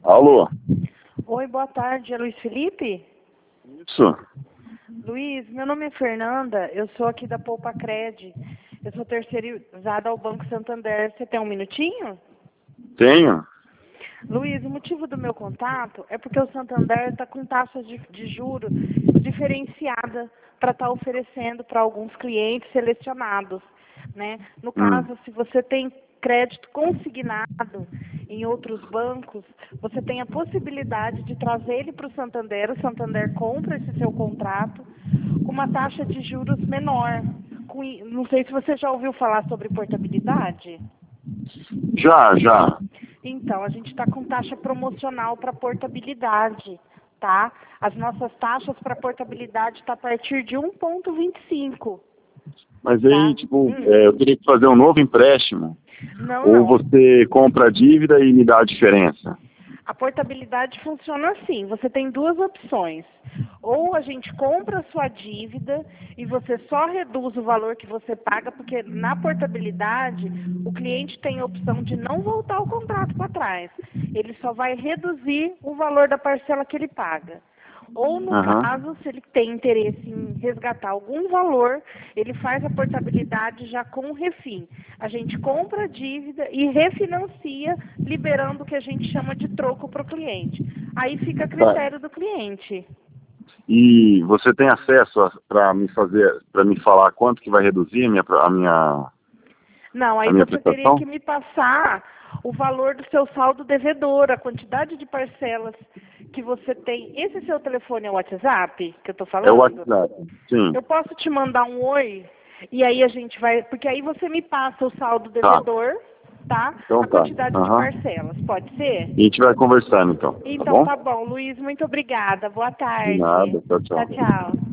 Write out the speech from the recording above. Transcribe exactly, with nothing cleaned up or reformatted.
Alô? Oi, boa tarde. É Luiz Felipe? Isso. Luiz, meu nome é Fernanda, eu sou aqui da Poupa Cred. Eu sou terceirizada ao Banco Santander. Você tem um minutinho? Tenho. Luiz, o motivo do meu contato é porque o Santander está com taxas de, de juros diferenciada para estar oferecendo para alguns clientes selecionados, né? No caso, Hum. se você tem crédito consignado em outros bancos, você tem a possibilidade de trazer ele para o Santander, o Santander compra esse seu contrato com uma taxa de juros menor. Com, não sei se você já ouviu falar sobre portabilidade. Já, já. Então, a gente está com taxa promocional para portabilidade, tá? As nossas taxas para portabilidade estão a partir de um vírgula vinte e cinco. Mas Tá? aí, tipo, Hum. é, eu teria que fazer um novo empréstimo. Não, Ou não. você compra a dívida e me dá a diferença? A portabilidade funciona assim, você tem duas opções. Ou a gente compra a sua dívida e você só reduz o valor que você paga, porque na portabilidade o cliente tem a opção de não voltar o contrato para trás. Ele só vai reduzir o valor da parcela que ele paga. Ou, no Aham. caso, se ele tem interesse em resgatar algum valor, ele faz a portabilidade já com o refim. A gente compra a dívida e refinancia, liberando o que a gente chama de troco para o cliente. Aí fica a Tá. critério do cliente. E você tem acesso para me fazer, para me falar quanto que vai reduzir a minha, a minha, Não, a aí minha você teria prestação? que me passar o valor do seu saldo devedor, a quantidade de parcelas que você tem. Esse seu telefone é o WhatsApp que eu estou É o falando? WhatsApp. Sim. Eu posso te mandar um oi e aí a gente vai, porque aí você me passa o saldo Tá. devedor, tá? Então A tá. quantidade de Aham. parcelas, pode ser? E a gente vai conversando então, tá Então bom? tá bom, Luiz, muito obrigada. Boa De tarde. nada. Tchau, Tchau, tchau. tchau.